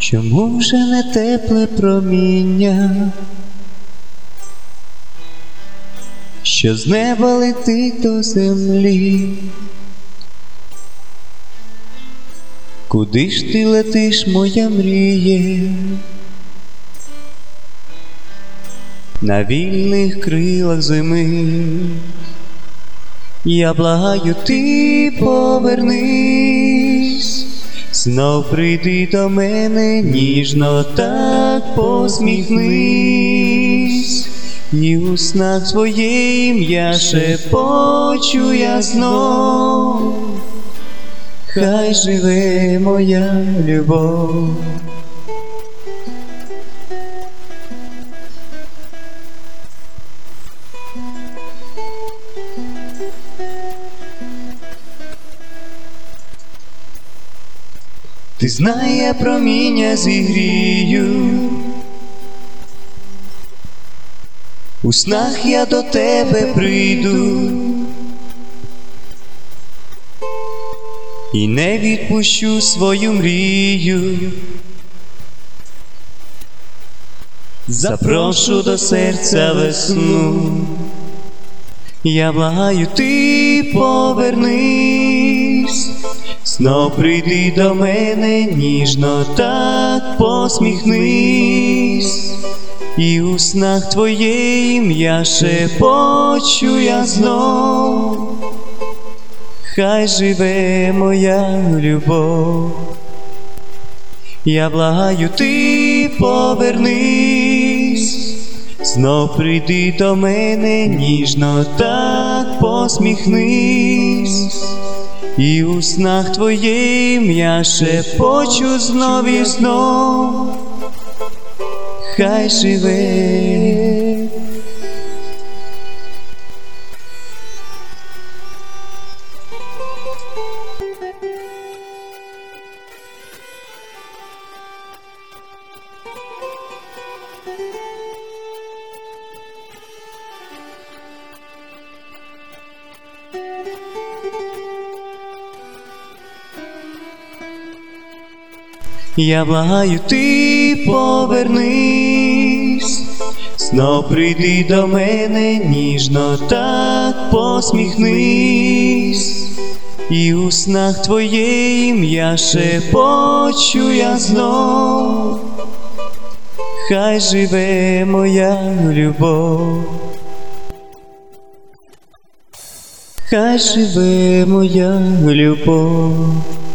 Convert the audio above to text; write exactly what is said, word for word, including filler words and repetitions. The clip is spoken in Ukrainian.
Чому вже не тепле проміння, що з неба летить до землі? Куди ж ти летиш, моя мріє? На вільних крилах зими. Я благаю, ти повернись, знов прийди до мене, ніжно так посміхнись, і у снах твоє ім'я шепочу я знов. Хай живе моя любов. Ти знай, я проміння зігрію, у снах я до тебе прийду і не відпущу свою мрію. Запрошу до серця весну. Я благаю, ти повернись, знов прийди до мене, ніжно так посміхнись, і у снах твоє ім'я шепочу я знов. Хай живе моя любов. Я благаю, ти повернись, знов прийди до мене, ніжно так посміхнись, і у снах твоє ім'я шепочу знов і знов. Хай живе. Я благаю, ти повернись, знов прийди до мене, ніжно так посміхнись, і у снах твоє ім'я шепочу я знов. Хай живе моя любов. Хай живе моя любов.